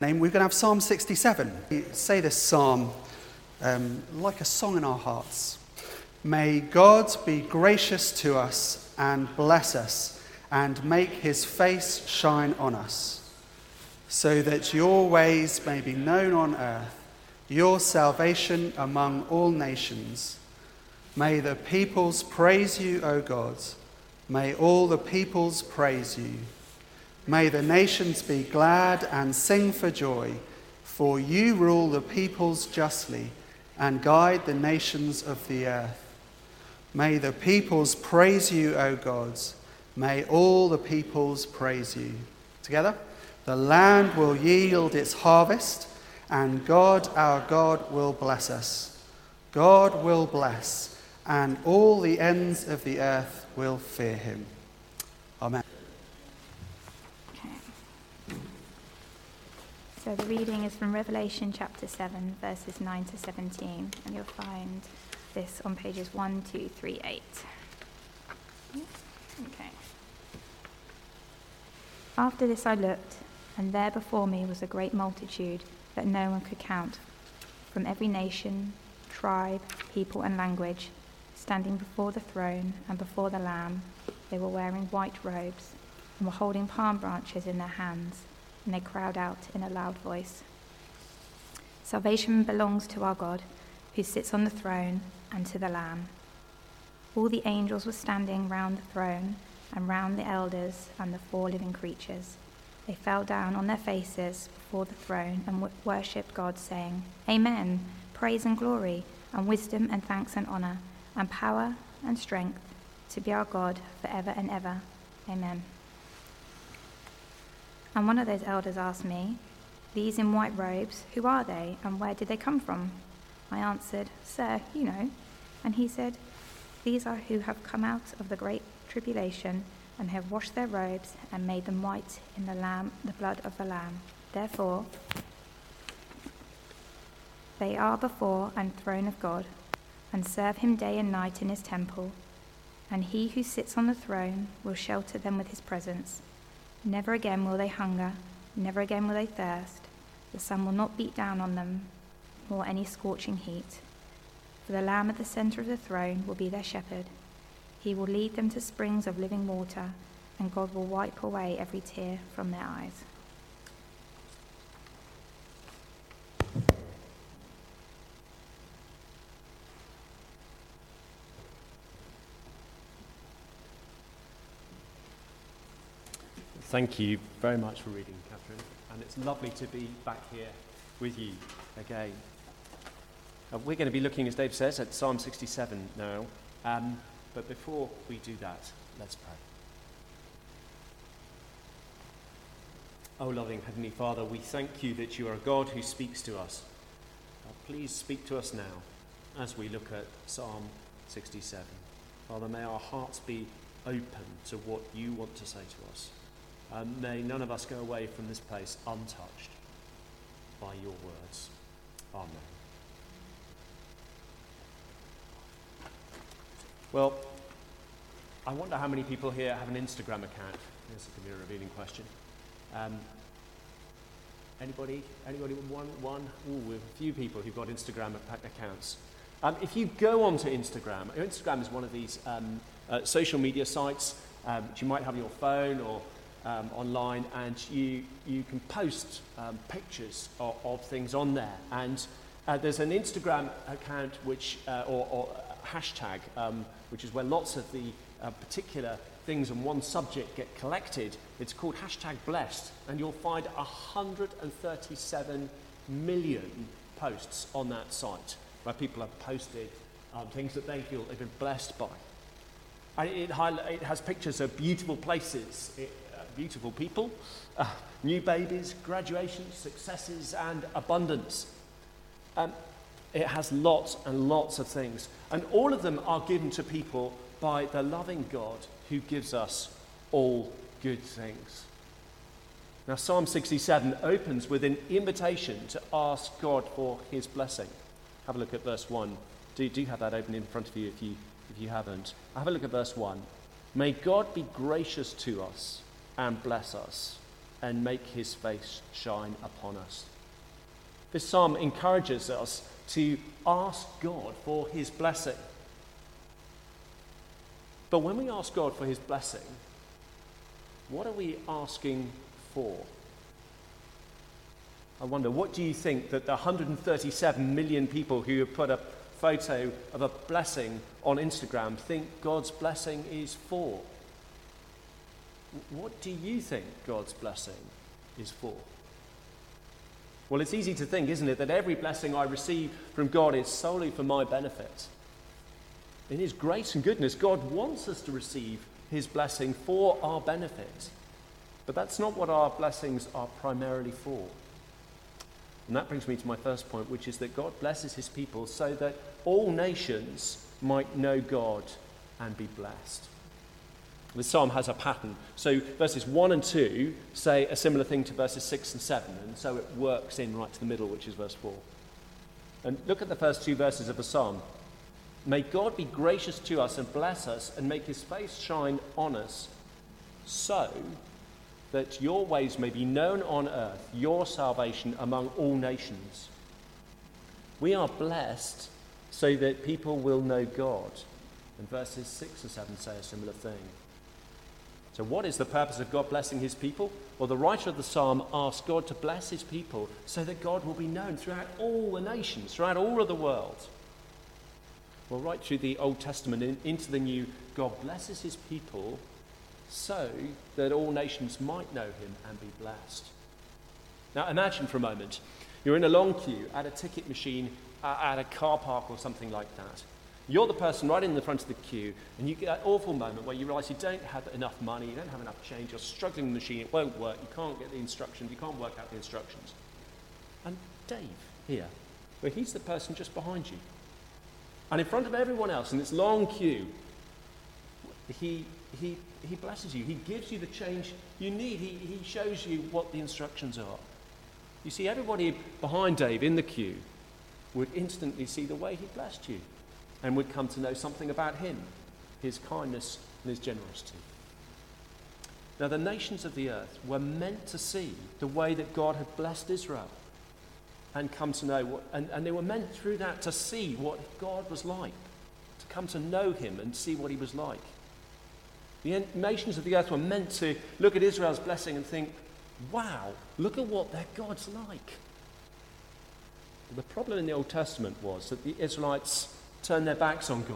We're going to have Psalm 67. We say this psalm like a song in our hearts. May God be gracious to us and bless us and make his face shine on us, so that your ways may be known on earth, your salvation among all nations. May the peoples praise you, O God. May all the peoples praise you. May the nations be glad and sing for joy, for you rule the peoples justly and guide the nations of the earth. May the peoples praise you, O God. May all the peoples praise you. Together, the land will yield its harvest, and God, our God, will bless us. God will bless, and all the ends of the earth will fear him. Amen. So the reading is from Revelation chapter 7, verses 9 to 17, and you'll find this on pages 1, 2, 3, 8. Okay. After this I looked, and there before me was a great multitude that no one could count, from every nation, tribe, people, and language, standing before the throne and before the Lamb. They were wearing white robes and were holding palm branches in their hands, and they cried out in a loud voice, "Salvation belongs to our God, who sits on the throne, and to the Lamb." All the angels were standing round the throne and round the elders and the 4 living creatures. They fell down on their faces before the throne and worshipped God, saying, "Amen, praise and glory, and wisdom and thanks and honor, and power and strength to be our God forever and ever. Amen." And one of those elders asked me, "These in white robes, who are they, and where did they come from?" I answered, "Sir, you know." And he said, "These are who have come out of the great tribulation and have washed their robes and made them white in the blood of the Lamb. Therefore, they are before the throne of God and serve him day and night in his temple. And he who sits on the throne will shelter them with his presence. Never again will they hunger, never again will they thirst. The sun will not beat down on them, nor any scorching heat. For the Lamb at the center of the throne will be their shepherd. He will lead them to springs of living water, and God will wipe away every tear from their eyes." Thank you very much for reading, Catherine, and it's lovely to be back here with you again. We're going to be looking, as Dave says, at Psalm 67 now, but before we do that, let's pray. Oh, loving Heavenly Father, we thank you that you are a God who speaks to us. Please speak to us now as we look at Psalm 67. Father, may our hearts be open to what you want to say to us. May none of us go away from this place untouched by your words. Amen. Well, I wonder how many people here have an Instagram account. This is going to be a revealing question. Anybody with one? Ooh, we have a few people who've got Instagram accounts. If you go onto Instagram is one of these social media sites that you might have on your phone or online, and you can post pictures of things on there. And there's an Instagram account which or hashtag which is where lots of the particular things on one subject get collected. It's called #blessed, and you'll find 137 million posts on that site where people have posted things that they feel they've been blessed by. And it has pictures of beautiful places, beautiful people, new babies, graduations, successes, and abundance. It has lots and lots of things, and all of them are given to people by the loving God who gives us all good things. Now, Psalm 67 opens with an invitation to ask God for his blessing. Have a look at verse 1. Do have that open in front of you if you haven't. Have a look at verse 1. May God be gracious to us and bless us. and make his face shine upon us. This psalm encourages us to ask God for his blessing. But when we ask God for his blessing, what are we asking for? I wonder, what do you think that the 137 million people who have put a photo of a blessing on Instagram think God's blessing is for? What do you think God's blessing is for? Well, it's easy to think, isn't it, that every blessing I receive from God is solely for my benefit. In his grace and goodness, God wants us to receive his blessing for our benefit. But that's not what our blessings are primarily for. And that brings me to my first point, which is that God blesses his people so that all nations might know God and be blessed. The psalm has a pattern. So verses 1 and 2 say a similar thing to verses 6 and 7, and so it works in right to the middle, which is verse 4. And look at the first two verses of the psalm. May God be gracious to us and bless us and make his face shine on us, so that your ways may be known on earth, your salvation among all nations. We are blessed so that people will know God. And verses 6 and 7 say a similar thing. So what is the purpose of God blessing his people? Well, the writer of the psalm asks God to bless his people so that God will be known throughout all the nations, throughout all of the world. Well, right through the Old Testament into the New, God blesses his people so that all nations might know him and be blessed. Now imagine for a moment, you're in a long queue at a ticket machine at a car park or something like that. You're the person right in the front of the queue, and you get that awful moment where you realise you don't have enough money, you don't have enough change, you're struggling with the machine, it won't work, you can't get the instructions, you can't work out the instructions. And Dave here, well, he's the person just behind you. And in front of everyone else in this long queue, he blesses you, he gives you the change you need, he shows you what the instructions are. You see, everybody behind Dave in the queue would instantly see the way he blessed you, and would come to know something about him, his kindness and his generosity. Now, the nations of the earth were meant to see the way that God had blessed Israel and come to know and they were meant through that to see what God was like, to come to know him and see what he was like. The nations of the earth were meant to look at Israel's blessing and think, wow, look at what their God's like. The problem in the Old Testament was that the Israelites turned their backs on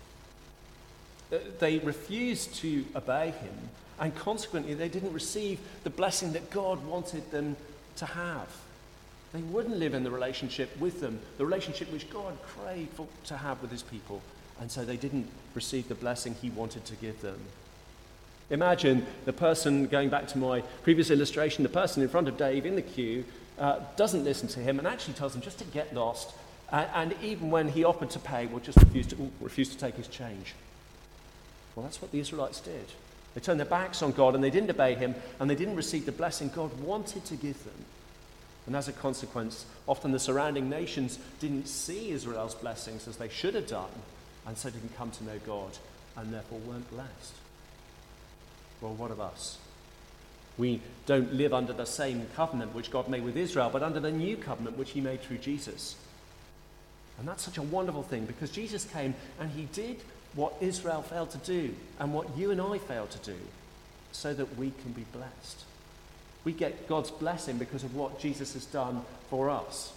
God. They refused to obey him, and consequently they didn't receive the blessing that God wanted them to have. They wouldn't live in the relationship with them, the relationship which God craved to have with his people, and so they didn't receive the blessing he wanted to give them. Imagine the person, going back to my previous illustration, the person in front of Dave in the queue doesn't listen to him and actually tells him just to get lost. And even when he offered to pay, will just refuse to take his change. Well, that's what the Israelites did. They turned their backs on God and they didn't obey him and they didn't receive the blessing God wanted to give them. And as a consequence, often the surrounding nations didn't see Israel's blessings as they should have done, and so didn't come to know God and therefore weren't blessed. Well, what of us? We don't live under the same covenant which God made with Israel, but under the new covenant which he made through Jesus. And that's such a wonderful thing, because Jesus came and he did what Israel failed to do and what you and I failed to do, so that we can be blessed. We get God's blessing because of what Jesus has done for us.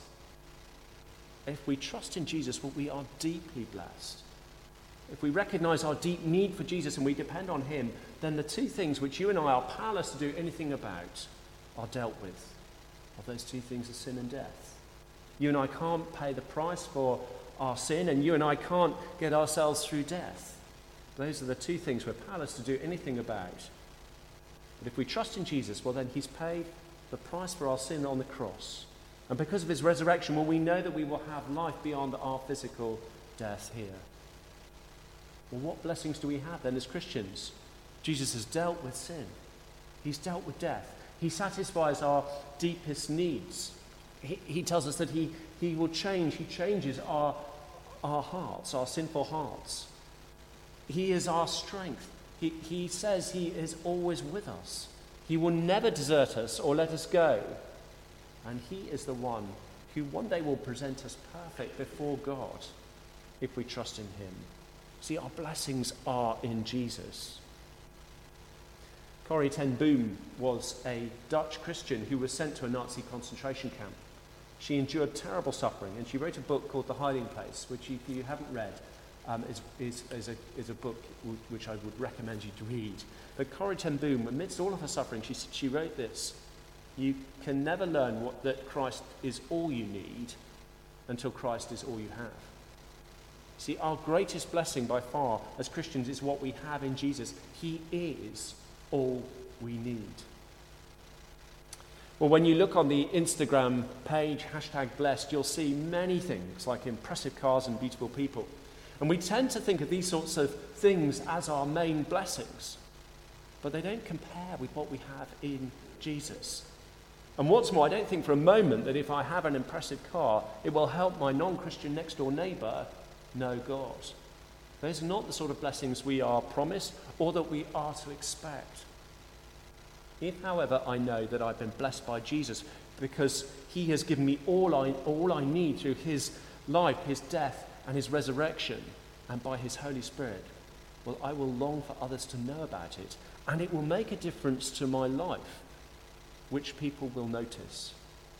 If we trust in Jesus, well, we are deeply blessed. If we recognize our deep need for Jesus and we depend on him, then the two things which you and I are powerless to do anything about are dealt with. Of those two things are sin and death. You and I can't pay the price for our sin, and you and I can't get ourselves through death. Those are the two things we're powerless to do anything about. But if we trust in Jesus, well, then he's paid the price for our sin on the cross. And because of his resurrection, well, we know that we will have life beyond our physical death here. Well, what blessings do we have then as Christians? Jesus has dealt with sin. He's dealt with death. He satisfies our deepest needs. He tells us that he will change. He changes our hearts, our sinful hearts. He is our strength. He says he is always with us. He will never desert us or let us go. And he is the one who one day will present us perfect before God if we trust in him. See, our blessings are in Jesus. Corrie ten Boom was a Dutch Christian who was sent to a Nazi concentration camp. She endured terrible suffering, and she wrote a book called The Hiding Place, which if you haven't read, is a book which I would recommend you to read. But Corrie ten Boom, amidst all of her suffering, she wrote this: you can never learn that Christ is all you need until Christ is all you have. See, our greatest blessing by far as Christians is what we have in Jesus. He is all we need. Well, when you look on the Instagram page, #blessed, you'll see many things like impressive cars and beautiful people. And we tend to think of these sorts of things as our main blessings, but they don't compare with what we have in Jesus. And what's more, I don't think for a moment that if I have an impressive car, it will help my non-Christian next-door neighbour know God. Those are not the sort of blessings we are promised or that we are to expect. If, however, I know that I've been blessed by Jesus because he has given me all I need through his life, his death, and his resurrection, and by his Holy Spirit, well, I will long for others to know about it, and it will make a difference to my life, which people will notice.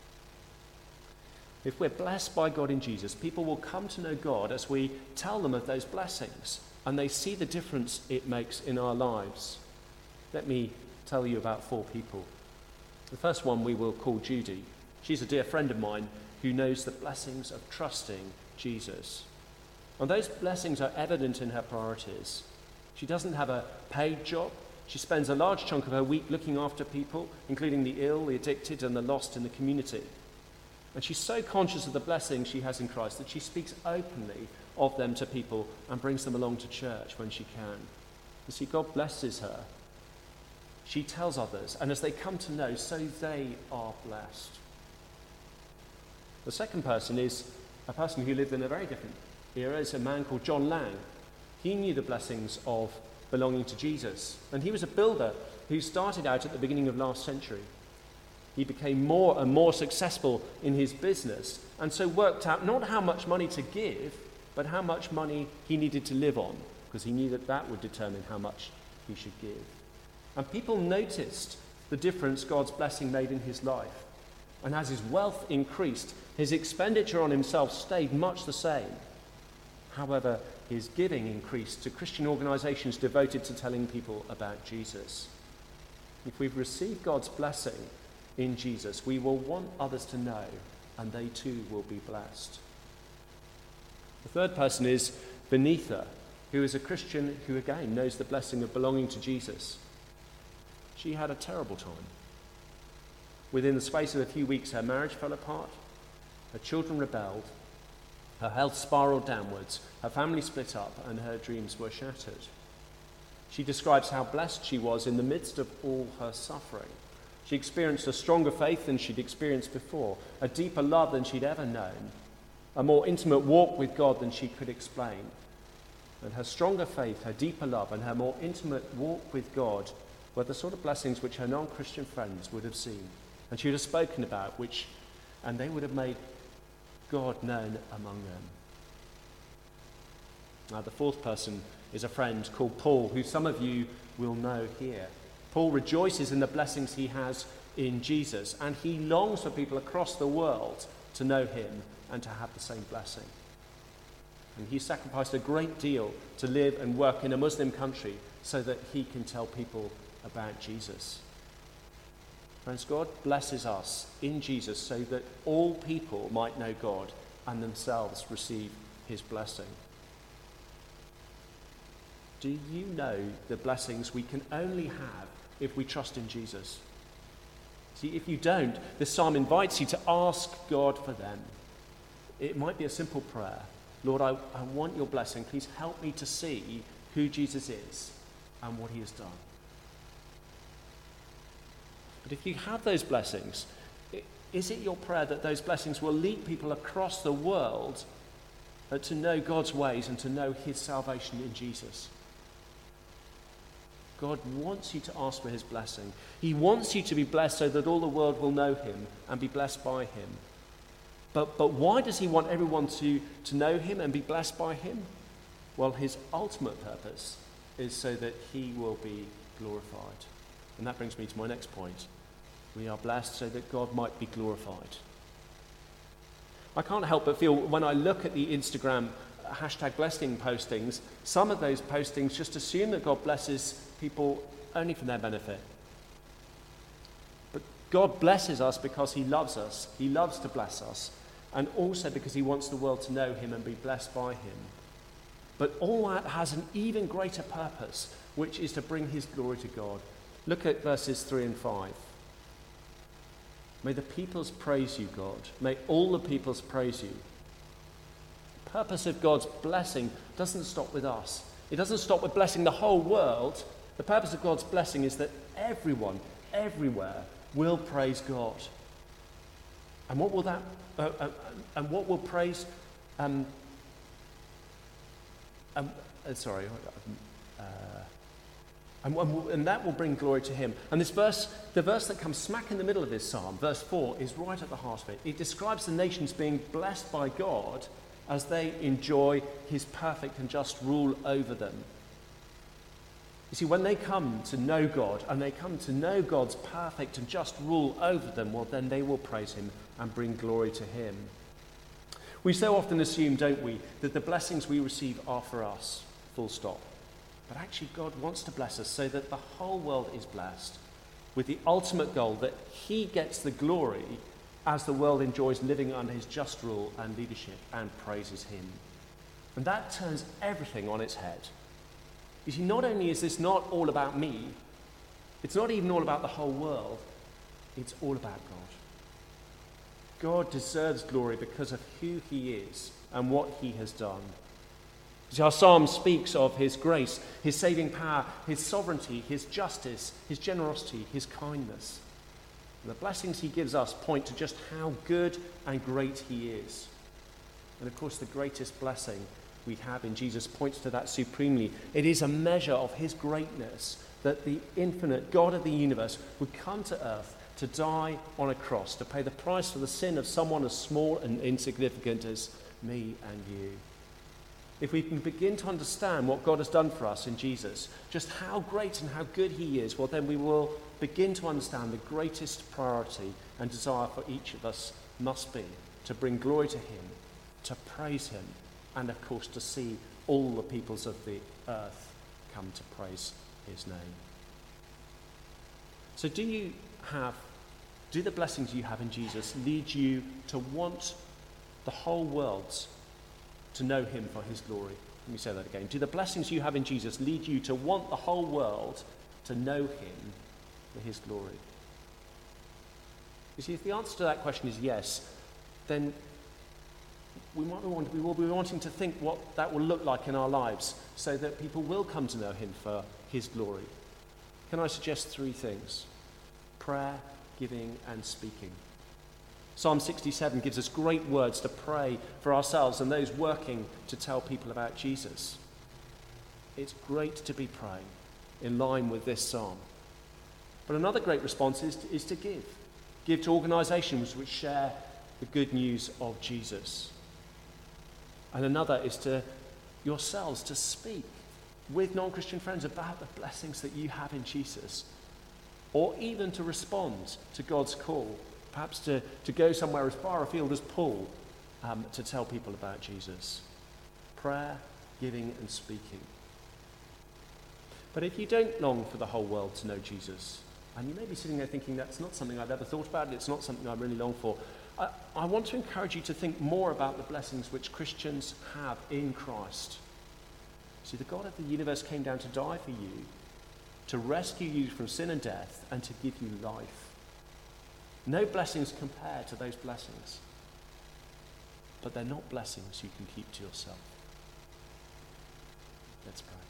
If we're blessed by God in Jesus, people will come to know God as we tell them of those blessings, and they see the difference it makes in our lives. Let me tell you about 4 people. The first one we will call Judy. She's a dear friend of mine who knows the blessings of trusting Jesus. And those blessings are evident in her priorities. She doesn't have a paid job. She spends a large chunk of her week looking after people, including the ill, the addicted, and the lost in the community. And she's so conscious of the blessing she has in Christ that she speaks openly of them to people and brings them along to church when she can. You see, God blesses her. She tells others, and as they come to know, so they are blessed. The second person is a person who lived in a very different era. It's a man called John Lang. He knew the blessings of belonging to Jesus, and he was a builder who started out at the beginning of last century. He became more and more successful in his business, and so worked out not how much money to give, but how much money he needed to live on, because he knew that that would determine how much he should give. And people noticed the difference God's blessing made in his life. And as his wealth increased, his expenditure on himself stayed much the same. However, his giving increased to Christian organizations devoted to telling people about Jesus. If we've received God's blessing in Jesus, we will want others to know, and they too will be blessed. The third person is Benitha, who is a Christian who again knows the blessing of belonging to Jesus. She had a terrible time. Within the space of a few weeks, her marriage fell apart, her children rebelled, her health spiraled downwards, her family split up, and her dreams were shattered. She describes how blessed she was in the midst of all her suffering. She experienced a stronger faith than she'd experienced before, a deeper love than she'd ever known, a more intimate walk with God than she could explain. And her stronger faith, her deeper love, and her more intimate walk with God were the sort of blessings which her non-Christian friends would have seen, and she would have spoken about, and they would have made God known among them. Now, the fourth person is a friend called Paul, who some of you will know here. Paul rejoices in the blessings he has in Jesus, and he longs for people across the world to know him and to have the same blessing. And he sacrificed a great deal to live and work in a Muslim country so that he can tell people about Jesus. Friends, God blesses us in Jesus so that all people might know God and themselves receive his blessing. Do you know the blessings we can only have if we trust in Jesus? See, if you don't, this psalm invites you to ask God for them. It might be a simple prayer. Lord, I want your blessing. Please help me to see who Jesus is and what he has done. But if you have those blessings, is it your prayer that those blessings will lead people across the world to know God's ways and to know his salvation in Jesus? God wants you to ask for his blessing. He wants you to be blessed so that all the world will know him and be blessed by him. But why does he want everyone to know him and be blessed by him? Well, his ultimate purpose is so that he will be glorified. And that brings me to my next point. We are blessed so that God might be glorified. I can't help but feel when I look at the Instagram #blessing postings, some of those postings just assume that God blesses people only for their benefit. But God blesses us because he loves us. He loves to bless us. And also because he wants the world to know him and be blessed by him. But all that has an even greater purpose, which is to bring his glory to God. Look at verses 3 and 5. May the peoples praise you, God. May all the peoples praise you. The purpose of God's blessing doesn't stop with us. It doesn't stop with blessing the whole world. The purpose of God's blessing is that everyone, everywhere, will praise God. And what will that? And what will praise? And that will bring glory to him. And this verse, the verse that comes smack in the middle of this psalm, verse 4, is right at the heart of it. It describes the nations being blessed by God as they enjoy his perfect and just rule over them. You see, when they come to know God, and they come to know God's perfect and just rule over them, well, then they will praise him and bring glory to him. We so often assume, don't we, that the blessings we receive are for us, full stop. But actually, God wants to bless us so that the whole world is blessed, with the ultimate goal that he gets the glory as the world enjoys living under his just rule and leadership and praises him. And that turns everything on its head. You see, not only is this not all about me, it's not even all about the whole world, it's all about God. God deserves glory because of who he is and what he has done. See, our psalm speaks of his grace, his saving power, his sovereignty, his justice, his generosity, his kindness. And the blessings he gives us point to just how good and great he is. And of course, the greatest blessing we have in Jesus points to that supremely. It is a measure of his greatness that the infinite God of the universe would come to earth to die on a cross, to pay the price for the sin of someone as small and insignificant as me and you. If we can begin to understand what God has done for us in Jesus, just how great and how good he is, well, then we will begin to understand the greatest priority and desire for each of us must be to bring glory to him, to praise him, and of course to see all the peoples of the earth come to praise his name. So do the blessings you have in Jesus lead you to want the whole world to know him for his glory? Let me say that again. Do the blessings you have in Jesus lead you to want the whole world to know him for his glory? You see, if the answer to that question is yes, then we will be wanting to think what that will look like in our lives so that people will come to know him for his glory. Can I suggest 3 things? Prayer, giving, and speaking. Psalm 67 gives us great words to pray for ourselves and those working to tell people about Jesus. It's great to be praying in line with this psalm. But another great response is to give. Give to organisations which share the good news of Jesus. And another is to yourselves to speak with non-Christian friends about the blessings that you have in Jesus. Or even to respond to God's call, perhaps to go somewhere as far afield as Paul to tell people about Jesus. Prayer, giving, and speaking. But if you don't long for the whole world to know Jesus, and you may be sitting there thinking, that's not something I've ever thought about, it's not something I really long for, I want to encourage you to think more about the blessings which Christians have in Christ. See, the God of the universe came down to die for you, to rescue you from sin and death, and to give you life. No blessings compare to those blessings. But they're not blessings you can keep to yourself. Let's pray.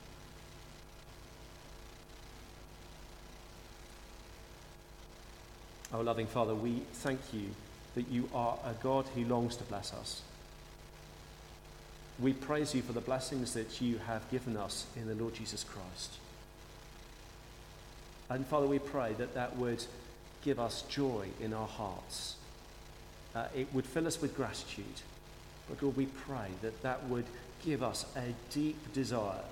Our loving Father, we thank you that you are a God who longs to bless us. We praise you for the blessings that you have given us in the Lord Jesus Christ. And Father, we pray that that would give us joy in our hearts. It would fill us with gratitude. But Lord, we pray that that would give us a deep desire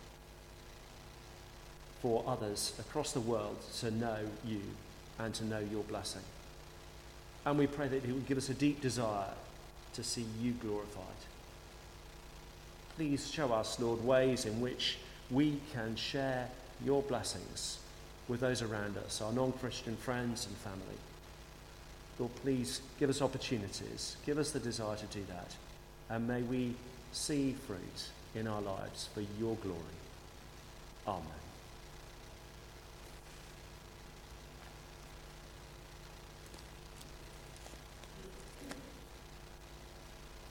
for others across the world to know you and to know your blessing. And we pray that it would give us a deep desire to see you glorified. Please show us, Lord, ways in which we can share your blessings with those around us, our non-Christian friends and family. Lord, please give us opportunities, give us the desire to do that, and may we see fruit in our lives for your glory. Amen.